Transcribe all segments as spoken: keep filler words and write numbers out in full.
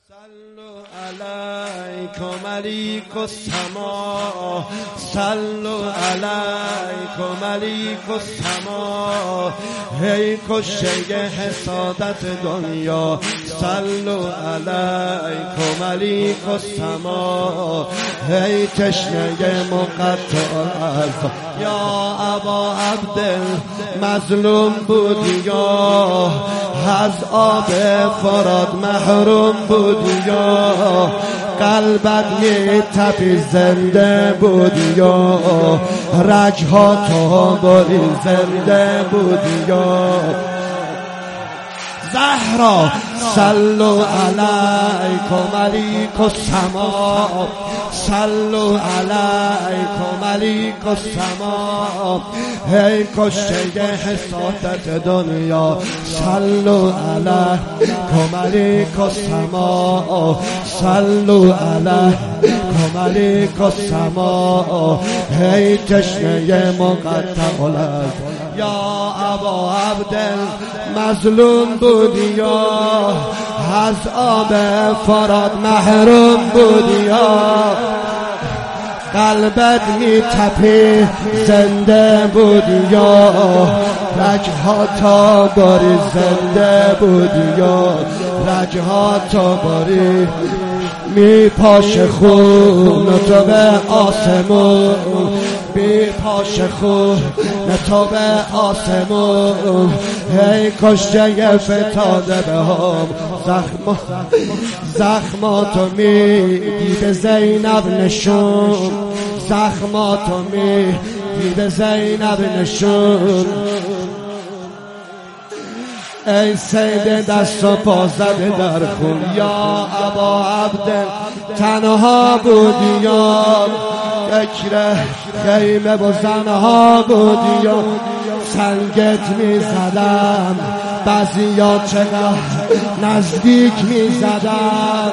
صلوا عليكم مليك السماء صلوا عليكم مليك السماء ای کشته حسادت دنیا صلوا عليكم مليك السماء ای تشنه مقطع الف یا ابا عبد مظلوم بودی یا از آب فرات محروم بودی یا قلبت می تپی زنده بودی یا رگها تو بری زنده بودی یا زهرا صلوا علیکم ملیک السماء صلوا علیکم ملیک السماء ای کشته حسادت دنیا صلوا علیکم ملیک السماء صلوا علیکم ملیک السماء ای تشنه مقطع الف یا ابا عبد مظلوم بودی یا از آب فرات محروم بودی یا قلبت می تپی زنده بودی یا رگها تا باری زنده بودی یا رگها تا باری می پاش خون تو به آسمون می پاش خون تو به آسمون ای کشته فتاده به هم زخم زخماتو می دیده زینب نشون زخماتو می دیده زینب نشون ای سید دست و پا زده در خون یا ابا عبد تنها بودی یا فکر خیمه و زنها بودی یا سنگت می زدم بعضی یا چقدر نزدیک می زدم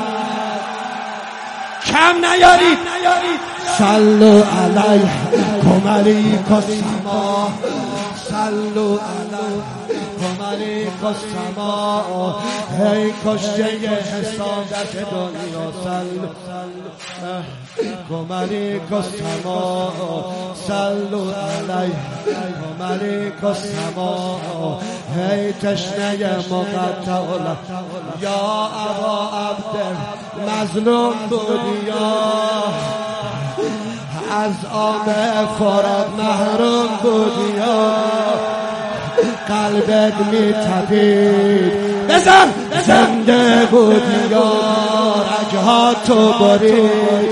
کم نیارید صلوا علیکم ملیک السماء صلوا علیکم ملیک السماء ای کشته حسادت دنیا صلوا علیکم ملیک السماء صلوا علیکم ملیک السماء ای تشنه مقطع الف یا ابا عبد مظلوم بودی یا از آب فرات محروم بودی یا قلبت می تپید بزن زنده بودی یا رگها تو برید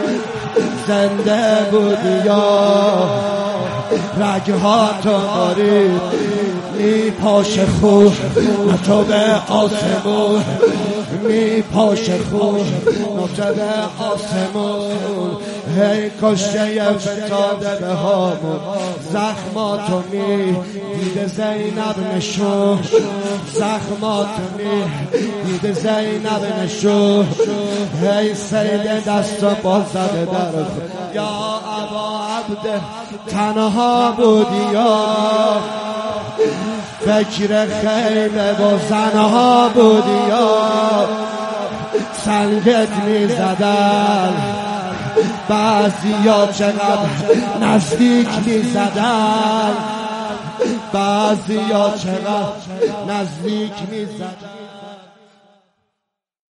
زنده بودی یا رگها تو برید می پاش خون تو به آسمون می پاش خون تو به آسمون ای کشته فتاده به هامون زخماتو می دیده زینب نشون زخماتو می دیده زینب نشون ای سید دست و پا زده در خون یا ابا عبد تنها بودی یا فکر خیمه و زنها بودی یا سنگت می زدن بعضی ها چقدر نزدیک می زدن بعضی ها چقدر نزدیک می زدن